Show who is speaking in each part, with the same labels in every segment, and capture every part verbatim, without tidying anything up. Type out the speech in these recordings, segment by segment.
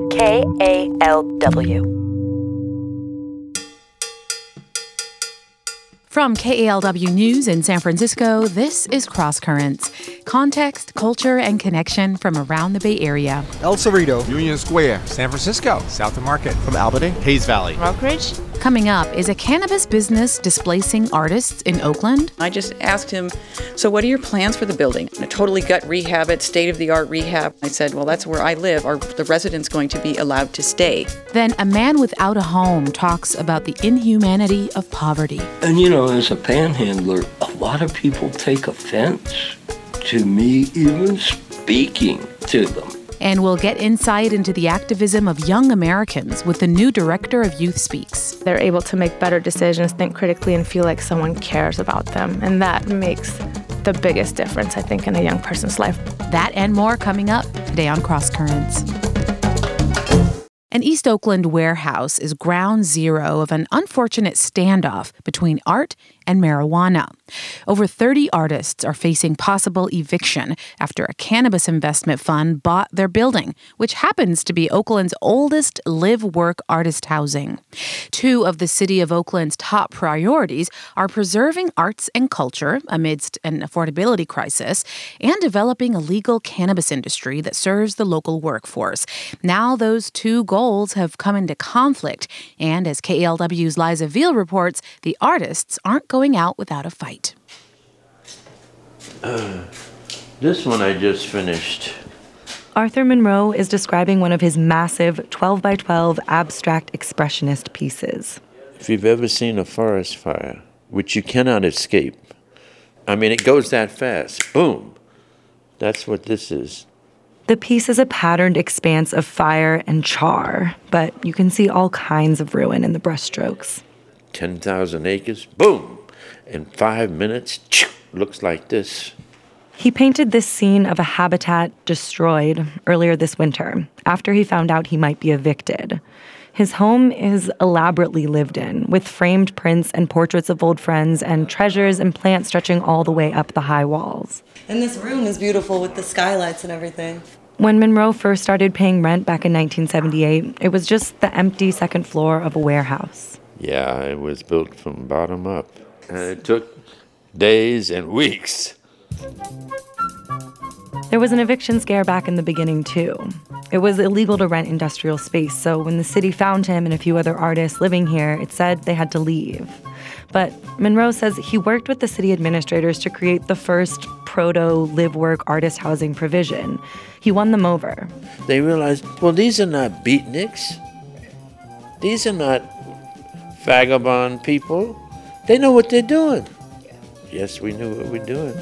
Speaker 1: K A L W.
Speaker 2: From K A L W News in San Francisco, this is Cross Currents. Context, culture, and connection from around the Bay Area.
Speaker 3: El Cerrito,
Speaker 4: Union Square, San Francisco, South of Market.
Speaker 3: From Albany,
Speaker 5: Hayes Valley,
Speaker 6: Rockridge.
Speaker 2: Coming up, is a cannabis business displacing artists in Oakland?
Speaker 7: I just asked him, so what are your plans for the building? A totally gut rehab it, state-of-the-art rehab. I said, well, that's where I live. Are the residents going to be allowed to stay?
Speaker 2: Then a man without a home talks about the inhumanity of poverty.
Speaker 8: And you know, as a panhandler, a lot of people take offense to me even speaking to them.
Speaker 2: And we'll get insight into the activism of young Americans with the new director of Youth Speaks.
Speaker 6: They're able to make better decisions, think critically, and feel like someone cares about them. And that makes the biggest difference, I think, in a young person's life.
Speaker 2: That and more coming up today on Cross Currents. An East Oakland warehouse is ground zero of an unfortunate standoff between art and marijuana. Over thirty artists are facing possible eviction after a cannabis investment fund bought their building, which happens to be Oakland's oldest live-work artist housing. Two of the city of Oakland's top priorities are preserving arts and culture amidst an affordability crisis and developing a legal cannabis industry that serves the local workforce. Now those two goals have come into conflict, and as K A L W's Liza Veal reports, the artists aren't going out without a fight.
Speaker 9: Uh, this one I just finished.
Speaker 10: Arthur Monroe is describing one of his massive twelve by twelve abstract expressionist pieces.
Speaker 9: If you've ever seen a forest fire, which you cannot escape, I mean, it goes that fast. Boom. That's what this is.
Speaker 10: The piece is a patterned expanse of fire and char, but you can see all kinds of ruin in the brushstrokes.
Speaker 9: ten thousand acres, boom. In five minutes, looks like this.
Speaker 10: He painted this scene of a habitat destroyed earlier this winter, after he found out he might be evicted. His home is elaborately lived in, with framed prints and portraits of old friends and treasures and plants stretching all the way up the high walls.
Speaker 11: And this room is beautiful with the skylights and everything.
Speaker 10: When Monroe first started paying rent back in nineteen seventy-eight, it was just the empty second floor of a warehouse.
Speaker 9: Yeah, it was built from bottom up. And it took days and weeks.
Speaker 10: There was an eviction scare back in the beginning, too. It was illegal to rent industrial space, so when the city found him and a few other artists living here, it said they had to leave. But Monroe says he worked with the city administrators to create the first proto-live-work artist housing provision. He won them over.
Speaker 9: They realized, well, these are not beatniks. These are not vagabond people. They know what they're doing. Yes, we knew what we're doing.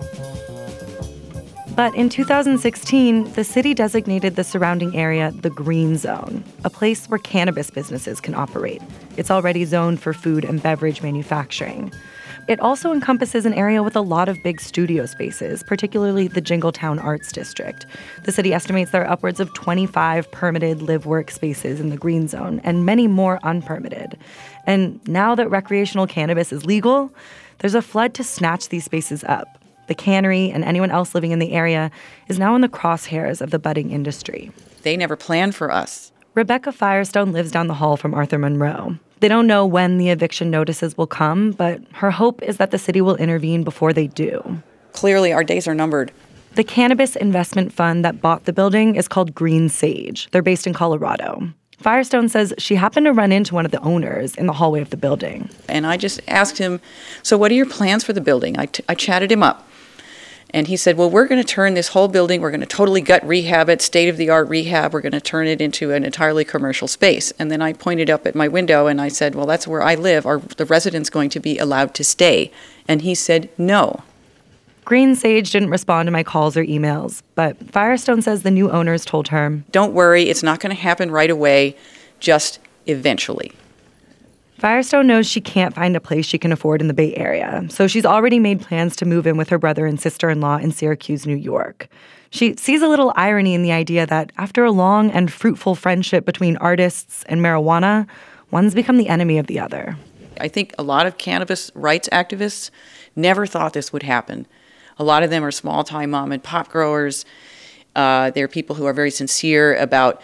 Speaker 10: But in two thousand sixteen, the city designated the surrounding area the Green Zone, a place where cannabis businesses can operate. It's already zoned for food and beverage manufacturing. It also encompasses an area with a lot of big studio spaces, particularly the Jingletown Arts District. The city estimates there are upwards of twenty-five permitted live-work spaces in the Green Zone, and many more unpermitted. And now that recreational cannabis is legal, there's a flood to snatch these spaces up. The cannery and anyone else living in the area is now in the crosshairs of the budding industry.
Speaker 7: They never planned for us.
Speaker 10: Rebecca Firestone lives down the hall from Arthur Monroe. They don't know when the eviction notices will come, but her hope is that the city will intervene before they do.
Speaker 7: Clearly, our days are numbered.
Speaker 10: The cannabis investment fund that bought the building is called Green Sage. They're based in Colorado. Firestone says she happened to run into one of the owners in the hallway of the building.
Speaker 7: And I just asked him, so what are your plans for the building? I, t- I chatted him up. And he said, well, we're going to turn this whole building, we're going to totally gut rehab it, state-of-the-art rehab, we're going to turn it into an entirely commercial space. And then I pointed up at my window and I said, well, that's where I live. Are the residents going to be allowed to stay? And he said, no.
Speaker 10: Green Sage didn't respond to my calls or emails, but Firestone says the new owners told her,
Speaker 7: don't worry, it's not going to happen right away, just eventually.
Speaker 10: Firestone knows she can't find a place she can afford in the Bay Area, so she's already made plans to move in with her brother and sister-in-law in Syracuse, New York. She sees a little irony in the idea that after a long and fruitful friendship between artists and marijuana, one's become the enemy of the other.
Speaker 7: I think a lot of cannabis rights activists never thought this would happen. A lot of them are small-time mom and pop growers. Uh, they're people who are very sincere about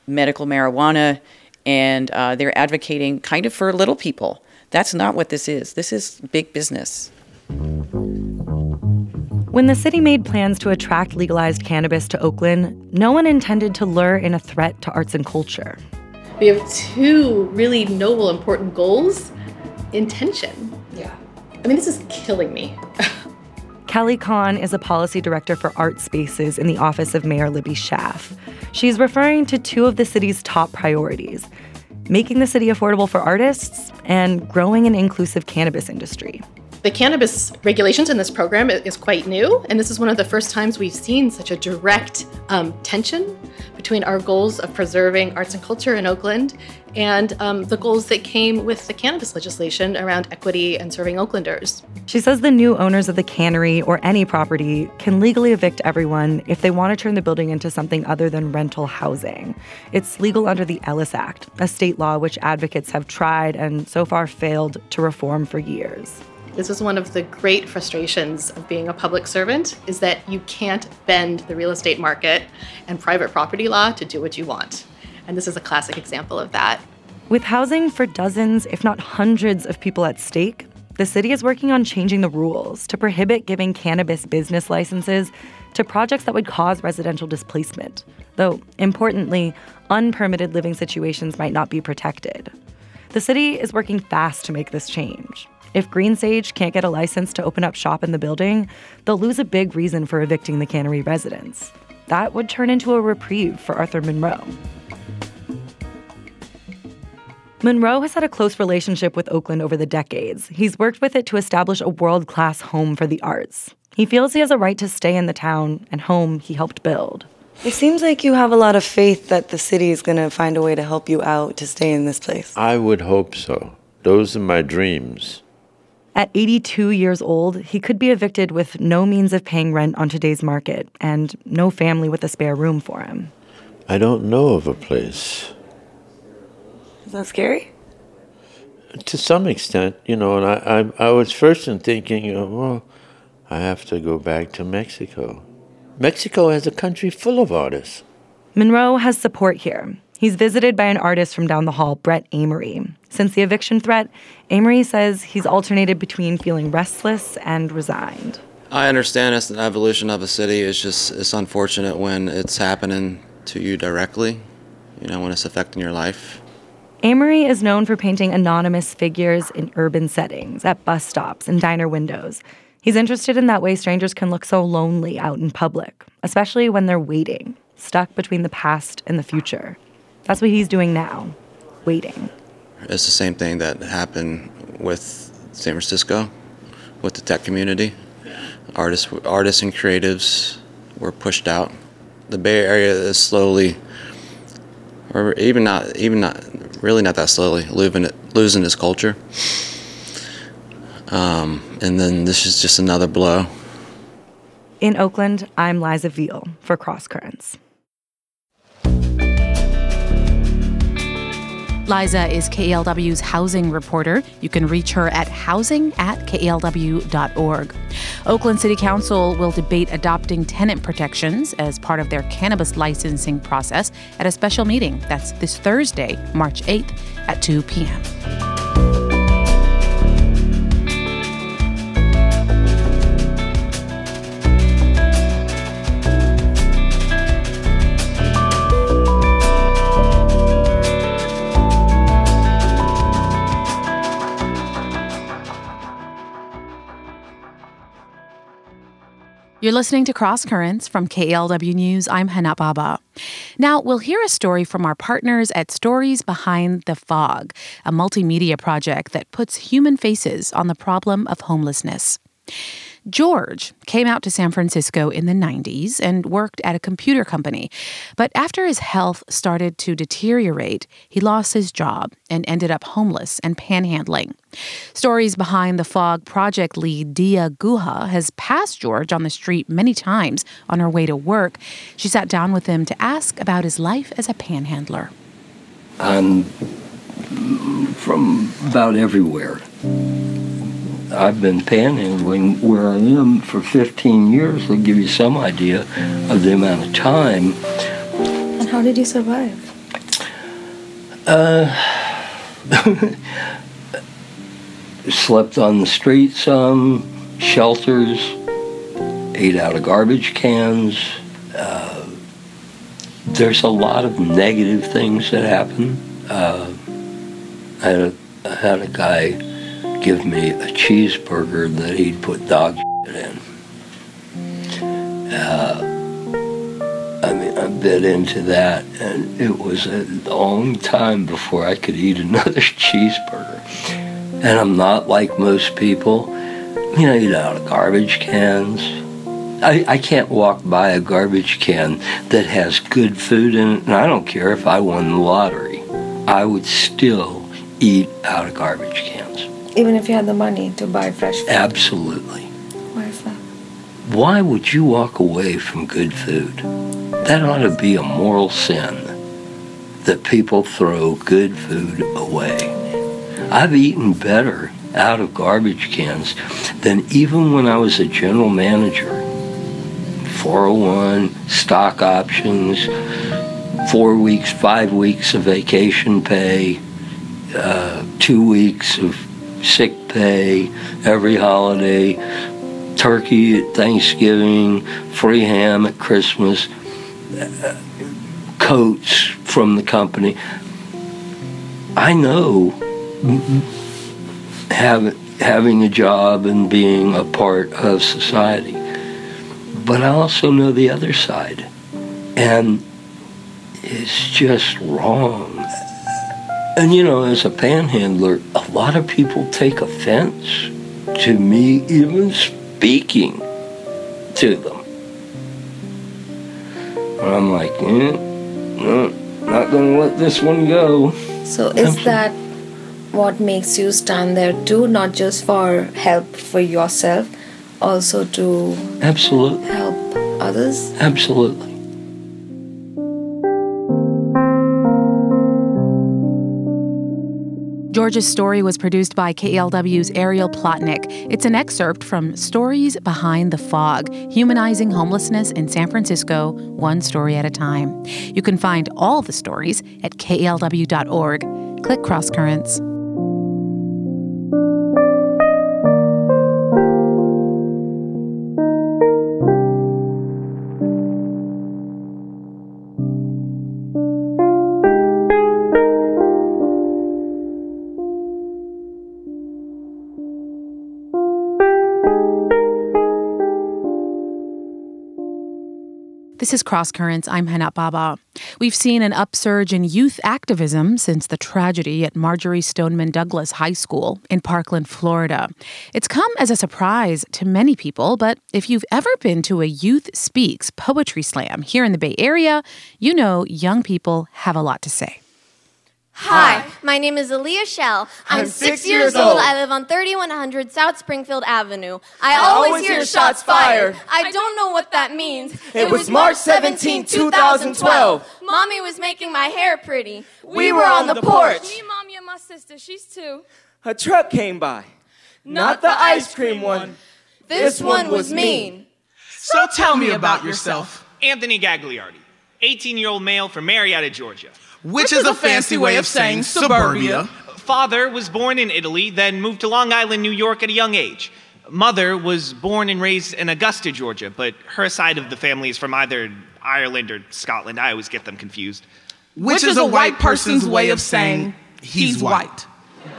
Speaker 7: medical marijuana, and uh, they're advocating kind of for little people. That's not what this is. This is big business.
Speaker 10: When the city made plans to attract legalized cannabis to Oakland, no one intended to lure in a threat to arts and culture.
Speaker 3: We have two really noble, important goals. Intention. Yeah. I mean, this is killing me.
Speaker 10: Kelly Kahn is a policy director for art spaces in the office of Mayor Libby Schaaf. She's referring to two of the city's top priorities: making the city affordable for artists and growing an inclusive cannabis industry.
Speaker 3: The cannabis regulations in this program is quite new, and this is one of the first times we've seen such a direct um, tension between our goals of preserving arts and culture in Oakland and um, the goals that came with the cannabis legislation around equity and serving Oaklanders.
Speaker 10: She says the new owners of the cannery or any property can legally evict everyone if they want to turn the building into something other than rental housing. It's legal under the Ellis Act, a state law which advocates have tried and so far failed to reform for years.
Speaker 3: This is one of the great frustrations of being a public servant, is that you can't bend the real estate market and private property law to do what you want. And this is a classic example of that.
Speaker 10: With housing for dozens, if not hundreds of people at stake, the city is working on changing the rules to prohibit giving cannabis business licenses to projects that would cause residential displacement. Though, importantly, unpermitted living situations might not be protected. The city is working fast to make this change. If Green Sage can't get a license to open up shop in the building, they'll lose a big reason for evicting the cannery residents. That would turn into a reprieve for Arthur Monroe. Monroe has had a close relationship with Oakland over the decades. He's worked with it to establish a world-class home for the arts. He feels he has a right to stay in the town and home he helped build.
Speaker 11: It seems like you have a lot of faith that the city is going to find a way to help you out to stay in this place.
Speaker 9: I would hope so. Those are my dreams.
Speaker 10: At eighty-two years old, he could be evicted with no means of paying rent on today's market and no family with a spare room for him.
Speaker 9: I don't know of a place.
Speaker 11: Is that scary?
Speaker 9: To some extent, you know, and I, I, I was first in thinking, oh, well, I have to go back to Mexico. Mexico has a country full of artists.
Speaker 10: Monroe has support here. He's visited by an artist from down the hall, Brett Amory. Since the eviction threat, Amory says he's alternated between feeling restless and resigned.
Speaker 5: I understand it's an evolution of a city. It's just, it's unfortunate when it's happening to you directly, you know, when it's affecting your life.
Speaker 10: Amory is known for painting anonymous figures in urban settings, at bus stops and diner windows. He's interested in that way strangers can look so lonely out in public, especially when they're waiting, stuck between the past and the future. That's what he's doing now, waiting.
Speaker 5: It's the same thing that happened with San Francisco, with the tech community. Artists, artists and creatives were pushed out. The Bay Area is slowly, or even not, even not, really not that slowly, losing it, losing its culture. Um, and then this is just another blow.
Speaker 10: In Oakland, I'm Liza Veal for Cross Currents. Liza is K A L W's housing reporter. You can reach her at housing at K A L W dot org. Oakland City Council will debate adopting tenant protections as part of their cannabis licensing process at a special meeting. That's this Thursday, March eighth at two p.m. You're listening to Cross Currents from K A L W News. I'm Hana Baba. Now, we'll hear a story from our partners at Stories Behind the Fog, a multimedia project that puts human faces on the problem of homelessness. George came out to San Francisco in the nineties and worked at a computer company. But after his health started to deteriorate, he lost his job and ended up homeless and panhandling. Stories Behind the Fog project lead Dia Guha has passed George on the street many times on her way to work. She sat down with him to ask about his life as a panhandler.
Speaker 8: I'm from about everywhere. I've been panhandling where I am for fifteen years. That'll give you some idea of the amount of time.
Speaker 11: And how did you survive?
Speaker 8: Uh, slept on the street some, shelters, ate out of garbage cans. Uh, there's a lot of negative things that happen. Uh, I, had a, I had a guy give me a cheeseburger that he'd put dog shit in. Uh, I mean, I bit into that, and it was a long time before I could eat another cheeseburger. And I'm not like most people. You know, I eat out of garbage cans. I, I can't walk by a garbage can that has good food in it, and I don't care if I won the lottery. I would still eat out of garbage cans.
Speaker 6: Even if you had the money to buy fresh food?
Speaker 8: Absolutely.
Speaker 6: Why is that?
Speaker 8: Why would you walk away from good food? That ought to be a moral sin, that people throw good food away. I've eaten better out of garbage cans than even when I was a general manager. four oh one, stock options, four weeks, five weeks of vacation pay, uh, two weeks of sick pay every holiday, turkey at Thanksgiving, free ham at Christmas, uh, coats from the company. I know have, having a job and being a part of society, but I also know the other side, and it's just wrong. And you know, as a panhandler, a lot of people take offense to me even speaking to them. And I'm like, eh, no, not gonna let this one go.
Speaker 6: So is that what makes you stand there too, not just for help for yourself, also to
Speaker 8: Absolutely.
Speaker 6: help others?
Speaker 8: Absolutely.
Speaker 2: Georgia's story was produced by K L W's Ariel Plotnick. It's an excerpt from Stories Behind the Fog, Humanizing Homelessness in San Francisco, One Story at a Time. You can find all the stories at K L W dot org. Click Cross Currents. This is Cross Currents. I'm Hana Baba. We've seen an upsurge in youth activism since the tragedy at Marjory Stoneman Douglas High School in Parkland, Florida. It's come as a surprise to many people, but if you've ever been to a Youth Speaks poetry slam here in the Bay Area, you know young people have a lot to say.
Speaker 12: Hi, my name is Aaliyah Shell. I'm, I'm six, six years old. old. I live on thirty-one hundred South Springfield Avenue. I, I always, always hear shots fired. fired. I don't know what that means. It, it was March seventeenth, twenty twelve. Mommy was making my hair pretty.
Speaker 13: We, we were on the porch.
Speaker 12: Me, Mommy, and my sister, she's two.
Speaker 13: A truck came by. Not, Not the ice cream one.
Speaker 12: This, this one was mean.
Speaker 14: So tell me about yourself. Anthony Gagliardi, eighteen-year-old male from Marietta, Georgia.
Speaker 15: Which, Which is, is a fancy way of saying suburbia.
Speaker 14: Father was born in Italy, then moved to Long Island, New York at a young age. Mother was born and raised in Augusta, Georgia, but her side of the family is from either Ireland or Scotland. I always get them confused.
Speaker 15: Which, Which is, is a white person's way of saying he's white.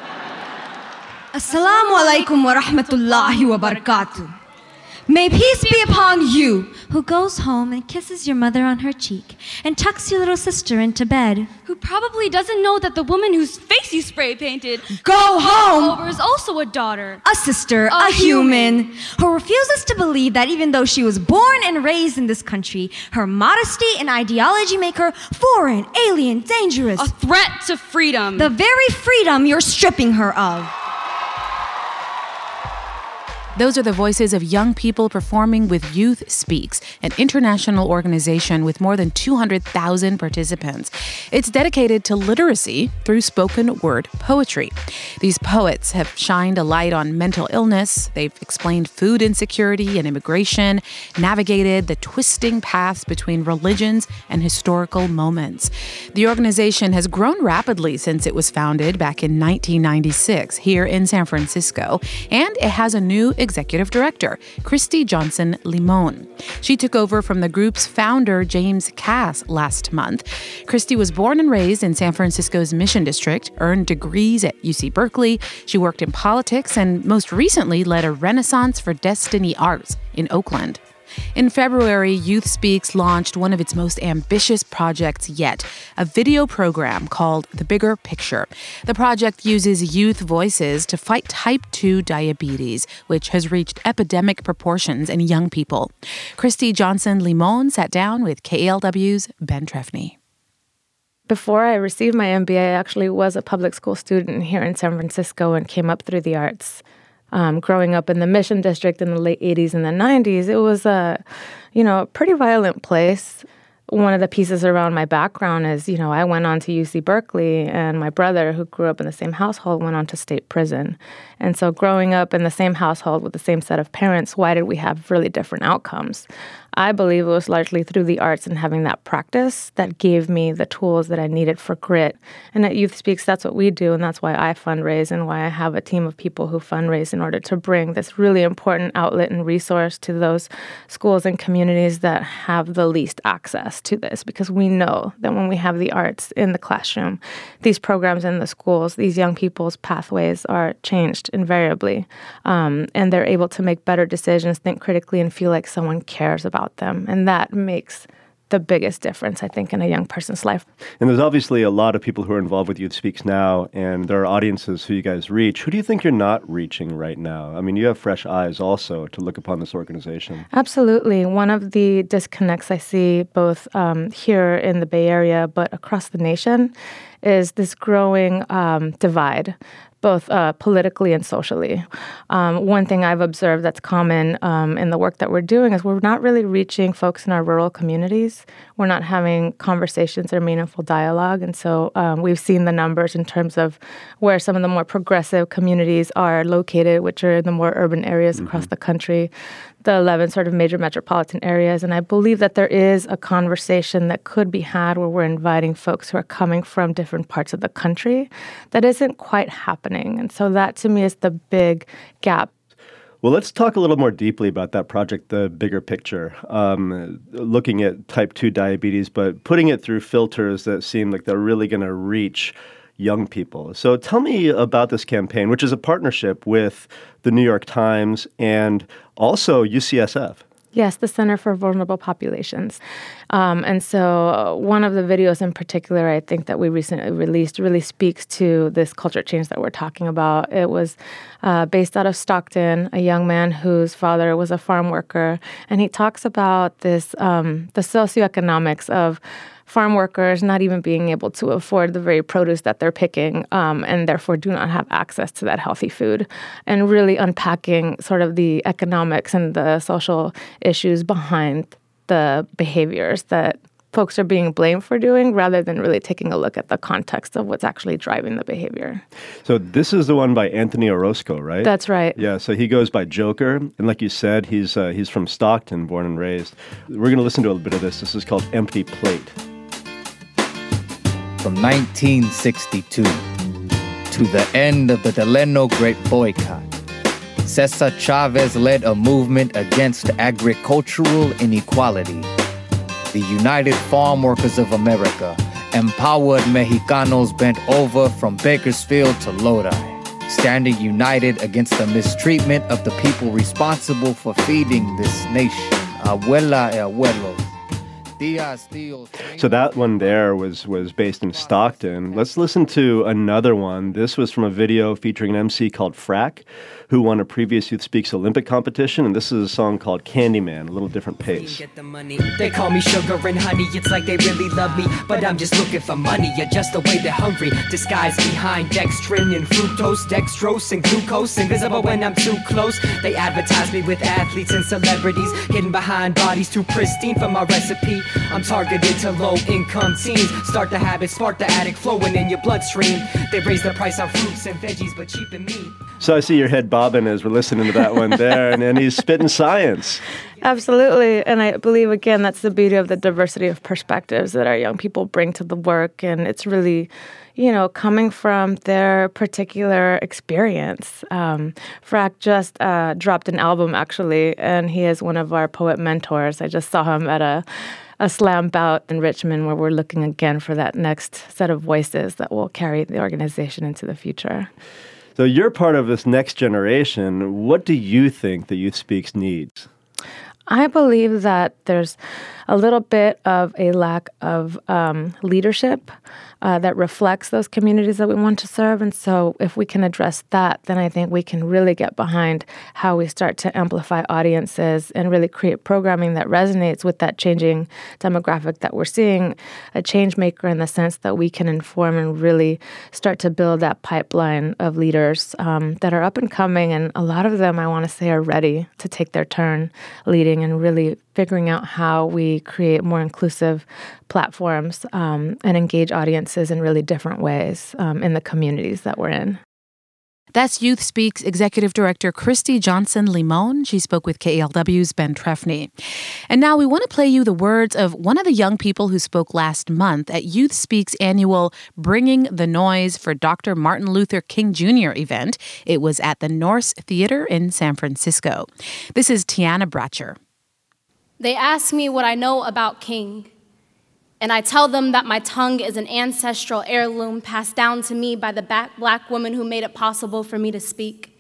Speaker 16: Assalamu alaikum wa rahmatullahi wa barakatuh. May peace be upon you,
Speaker 17: who goes home and kisses your mother on her cheek and tucks your little sister into bed,
Speaker 18: who probably doesn't know that the woman whose face you spray painted
Speaker 16: go home
Speaker 18: over is also a daughter,
Speaker 16: a sister, a, a
Speaker 18: human.
Speaker 16: human, who refuses to believe that even though she was born and raised in this country, her modesty and ideology make her foreign, alien, dangerous,
Speaker 18: a threat to freedom,
Speaker 16: the very freedom you're stripping her of.
Speaker 2: Those are the voices of young people performing with Youth Speaks, an international organization with more than two hundred thousand participants. It's dedicated to literacy through spoken word poetry. These poets have shined a light on mental illness. They've explained food insecurity and immigration, navigated the twisting paths between religions and historical moments. The organization has grown rapidly since it was founded back in nineteen ninety-six here in San Francisco, and it has a new executive director, Christy Johnson Limon. She took over from the group's founder, James Cass, last month. Christy was born and raised in San Francisco's Mission District, earned degrees at U C Berkeley. She worked in politics and most recently led a Renaissance for Destiny Arts in Oakland. In February, Youth Speaks launched one of its most ambitious projects yet, a video program called The Bigger Picture. The project uses youth voices to fight type two diabetes, which has reached epidemic proportions in young people. Christy Johnson Limon sat down with K A L W's Ben Trefny.
Speaker 6: Before I received my M B A, I actually was a public school student here in San Francisco and came up through the arts. Um, growing up in the Mission District in the late eighties and the nineties, it was a, you know, a pretty violent place. One of the pieces around my background is, you know, I went on to U C Berkeley, and my brother, who grew up in the same household, went on to state prison. And so growing up in the same household with the same set of parents, why did we have really different outcomes? I believe it was largely through the arts and having that practice that gave me the tools that I needed for grit. And at Youth Speaks, that's what we do, and that's why I fundraise and why I have a team of people who fundraise in order to bring this really important outlet and resource to those schools and communities that have the least access to this. Because we know that when we have the arts in the classroom, these programs in the schools, these young people's pathways are changed invariably, um, and they're able to make better decisions, think critically, and feel like someone cares about them. And that makes the biggest difference, I think, in a young person's life.
Speaker 19: And there's obviously a lot of people who are involved with Youth Speaks now, and there are audiences who you guys reach. Who do you think you're not reaching right now? I mean, you have fresh eyes also to look upon this organization.
Speaker 6: Absolutely. One of the disconnects I see both um, here in the Bay Area, but across the nation, is this growing um, divide, both uh, politically and socially. Um, one thing I've observed that's common um, in the work that we're doing is we're not really reaching folks in our rural communities. We're not having conversations or meaningful dialogue. And so um, we've seen the numbers in terms of where some of the more progressive communities are located, which are in the more urban areas mm-hmm. across the country, the eleven sort of major metropolitan areas. And I believe that there is a conversation that could be had where we're inviting folks who are coming from different parts of the country that isn't quite happening. And so that, to me, is the big gap.
Speaker 19: Well, let's talk a little more deeply about that project, The Bigger Picture, um, looking at type two diabetes, but putting it through filters that seem like they're really going to reach young people. So tell me about this campaign, which is a partnership with the New York Times and also U C S F.
Speaker 6: Yes, the Center for Vulnerable Populations. Um, and so one of the videos in particular, I think, that we recently released really speaks to this culture change that we're talking about. It was uh, based out of Stockton, a young man whose father was a farm worker. And he talks about this, um, the socioeconomics of farm workers not even being able to afford the very produce that they're picking, um, and therefore do not have access to that healthy food, and really unpacking sort of the economics and the social issues behind the behaviors that folks are being blamed for doing, rather than really taking a look at the context of what's actually driving the behavior.
Speaker 19: So this is the one by Anthony Orozco, right?
Speaker 6: That's right.
Speaker 19: Yeah, so he goes by Joker, and like you said, he's uh, he's from Stockton, born and raised. We're going to listen to a little bit of this. This is called Empty Plate.
Speaker 20: From nineteen sixty-two to the end of the Delano Great Boycott, Cesar Chavez led a movement against agricultural inequality. The United Farm Workers of America empowered Mexicanos bent over from Bakersfield to Lodi, standing united against the mistreatment of the people responsible for feeding this nation, abuela y abuelos.
Speaker 19: So that one there was was based in Stockton. Let's listen to another one. This was from a video featuring an M C called Frack, who won a previous Youth Speaks Olympic competition, and this is a song called Candyman, a little different pace.
Speaker 21: Get the money. They call me sugar and honey, it's like they really love me, but I'm just looking for money, yeah, just the way they're hungry, disguised behind dextrin and fructose, dextrose and glucose, invisible when I'm too close. They advertise me with athletes and celebrities, hidden behind bodies too pristine for my recipe. I'm targeted to low-income teens, start the habit, spark the addict flowing in your bloodstream. They raise the price on fruits and veggies, but cheapen meat.
Speaker 19: So I see your head bobbing as we're listening to that one there, and, and he's spitting science.
Speaker 6: Absolutely. And I believe, again, that's the beauty of the diversity of perspectives that our young people bring to the work. And it's really, you know, coming from their particular experience. Um, Frack just uh, dropped an album, actually, and he is one of our poet mentors. I just saw him at a a slam bout in Richmond where we're looking again for that next set of voices that will carry the organization into the future.
Speaker 19: So you're part of this next generation. What do you think the Youth Speaks needs?
Speaker 6: I believe that there's a little bit of a lack of um, leadership uh, that reflects those communities that we want to serve. And so if we can address that, then I think we can really get behind how we start to amplify audiences and really create programming that resonates with that changing demographic that we're seeing, a change maker in the sense that we can inform and really start to build that pipeline of leaders um, that are up and coming. And a lot of them, I want to say, are ready to take their turn leading and really figuring out how we create more inclusive platforms um, and engage audiences in really different ways um, in the communities that we're in.
Speaker 2: That's Youth Speaks Executive Director Christy Johnson-Limon. She spoke with K E L W's Ben Trefny. And now we want to play you the words of one of the young people who spoke last month at Youth Speaks' annual Bringing the Noise for Doctor Martin Luther King Junior event. It was at the Norse Theater in San Francisco. This is Tiana Bratcher.
Speaker 12: They ask me what I know about King, and I tell them that my tongue is an ancestral heirloom passed down to me by the black woman who made it possible for me to speak.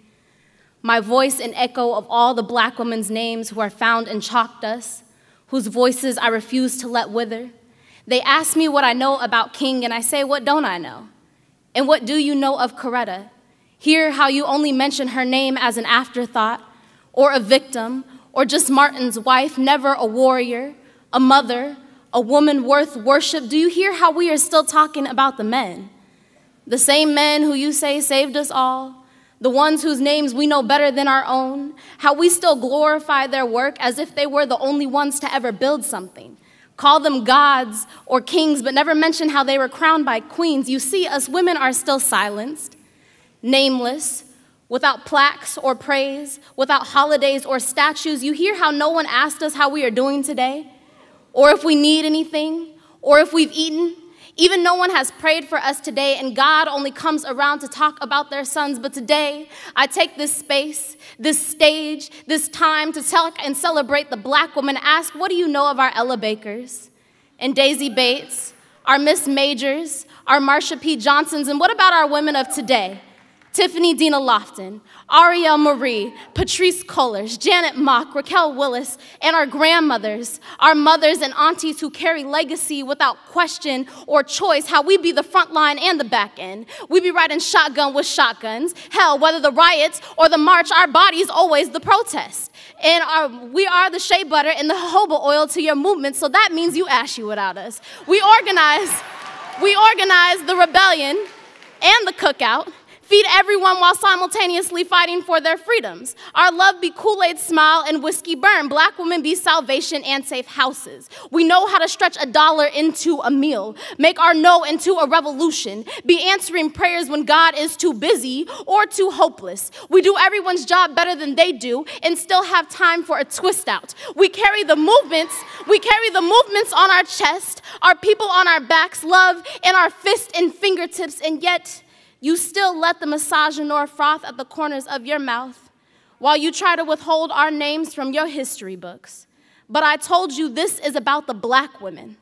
Speaker 12: My voice an echo of all the black women's names who are found in chalk dust, whose voices I refuse to let wither. They ask me what I know about King, and I say, what don't I know? And what do you know of Coretta? Hear how you only mention her name as an afterthought, or a victim, or just Martin's wife, never a warrior, a mother, a woman worth worship. Do you hear how we are still talking about the men? The same men who you say saved us all, the ones whose names we know better than our own, how we still glorify their work as if they were the only ones to ever build something. Call them gods or kings, but never mention how they were crowned by queens. You see, us women are still silenced, nameless, without plaques or praise, without holidays or statues. You hear how no one asked us how we are doing today, or if we need anything, or if we've eaten. Even no one has prayed for us today, and God only comes around to talk about their sons. But today, I take this space, this stage, this time to tell and celebrate the black woman. Ask, what do you know of our Ella Bakers and Daisy Bates, our Miss Majors, our Marsha P. Johnsons, and what about our women of today? Tiffany Dina Lofton, Ariel Marie, Patrice Cullors, Janet Mock, Raquel Willis, and our grandmothers, our mothers and aunties who carry legacy without question or choice, how we be the front line and the back end. We be riding shotgun with shotguns. Hell, whether the riots or the march, our body's always the protest. And our, we are the shea butter and the jojoba oil to your movement, so that means you ashy without us. We organize, we organize the rebellion and the cookout, feed everyone while simultaneously fighting for their freedoms. Our love be Kool-Aid smile and whiskey burn. Black women be salvation and safe houses. We know how to stretch a dollar into a meal, make our no into a revolution, be answering prayers when God is too busy or too hopeless. We do everyone's job better than they do and still have time for a twist out. We carry the movements, we carry the movements on our chest, our people on our backs, love in our fists and fingertips, and yet you still let the misogynoir froth at the corners of your mouth while you try to withhold our names from your history books. But I told you this is about the black women.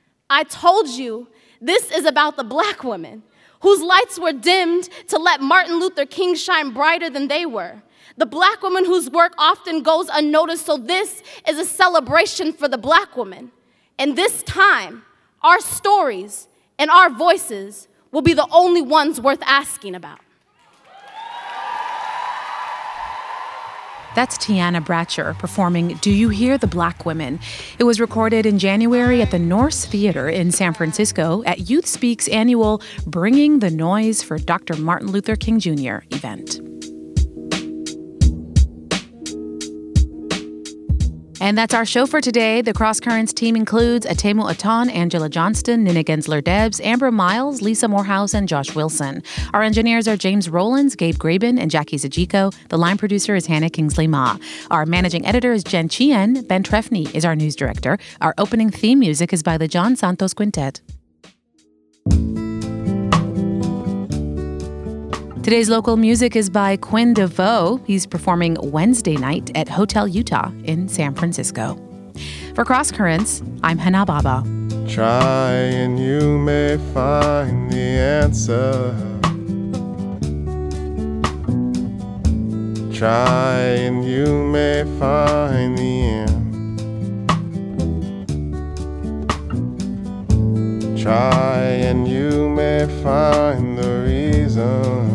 Speaker 12: I told you this is about the black women whose lights were dimmed to let Martin Luther King shine brighter than they were. The black woman whose work often goes unnoticed, so this is a celebration for the black woman.
Speaker 1: And this time, our stories and our voices will be the only ones worth asking about.
Speaker 2: That's Tiana Bratcher performing Do You Hear the Black Women? It was recorded in January at the Norse Theater in San Francisco at Youth Speak's annual Bringing the Noise for Doctor Martin Luther King Junior event. And that's our show for today. The Cross Currents team includes Atemu Atan, Angela Johnston, Nina Gensler-Debs, Amber Miles, Lisa Morehouse, and Josh Wilson. Our engineers are James Rollins, Gabe Graben, and Jackie Zajiko. The line producer is Hannah Kingsley-Ma. Our managing editor is Jen Chien. Ben Trefny is our news director. Our opening theme music is by the John Santos Quintet. Today's local music is by Quinn DeVoe. He's performing Wednesday night at Hotel Utah in San Francisco. For Cross Currents, I'm Hana Baba.
Speaker 22: Try and you may find the answer. Try and you may find the end. Try and you may find the reason.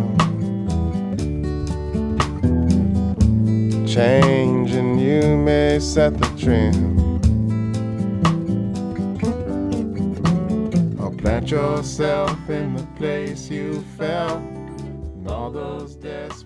Speaker 22: Change and you may set the trend. Or plant yourself in the place you felt, and all those desperate